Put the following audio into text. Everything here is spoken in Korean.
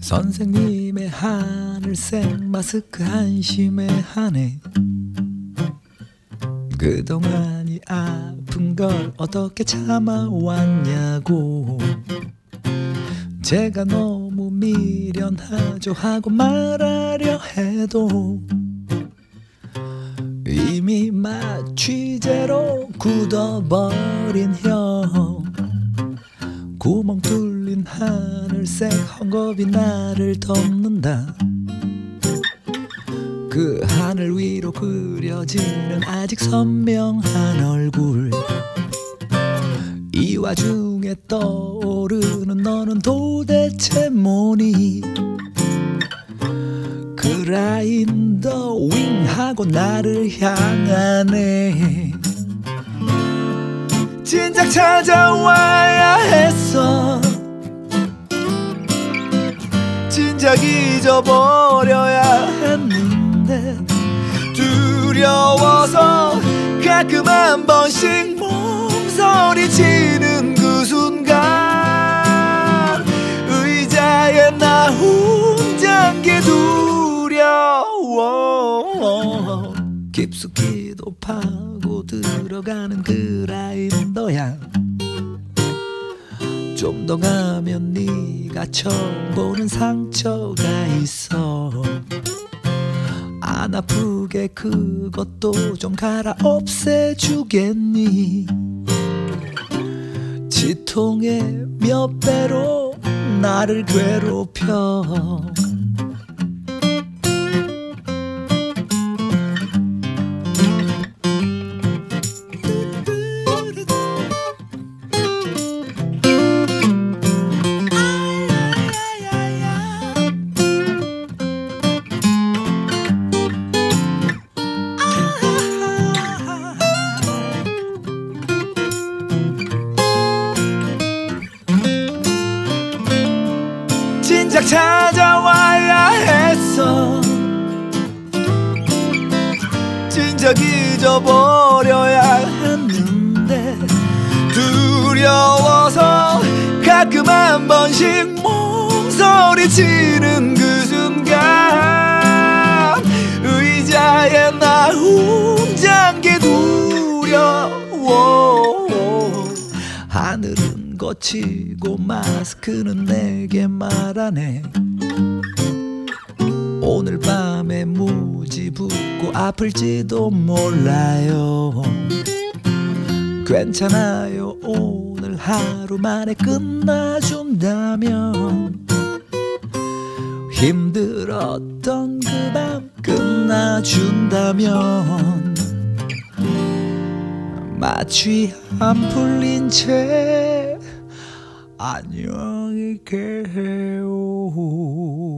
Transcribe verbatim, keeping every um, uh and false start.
선생님의 하늘색 마스크 한심해 하네. 그동안이 아픈 걸 어떻게 참아왔냐고. 제가 너무 미련하죠 하고 말하려 해도 이미 마취제로 굳어버린 형. 구멍 뚫린 하늘색 헝겊이 나를 덮는다. 그 하늘 위로 그려지는 아직 선명한 얼굴. 이 와중에 떠오르는 너는 도대체 뭐니. 그라인더 윙 하고 나를 향하네. 진작 찾아와야 했어. 진작 잊어버려야 했는데 두려워서 가끔 한 번씩 몸서리치는 그 순간 의자에 나 혼자 게 두려워. 깊숙이도 파고 들어가는 그라인더야. 좀 더 가면 네가 처음 보는 상처가 있어. 안 아프게 그것도 좀 갈아 없애주겠니. 지통의 몇 배로 나를 괴롭혀. 진작 찾아와야 했어. 진작 잊어버려야 했는데 두려워서 가끔 한 번씩 몸서리치는 그 순간 의자에 나 혼자 게 두려워. 하늘은 거치고 마스크는 내게 말하네. 오늘 밤에 무지 붓고 아플지도 몰라요. 괜찮아요. 오늘 하루 만에 끝나준다면. 힘들었던 그 밤 끝나준다면. 마취 안 풀린 채 안녕히 계세요.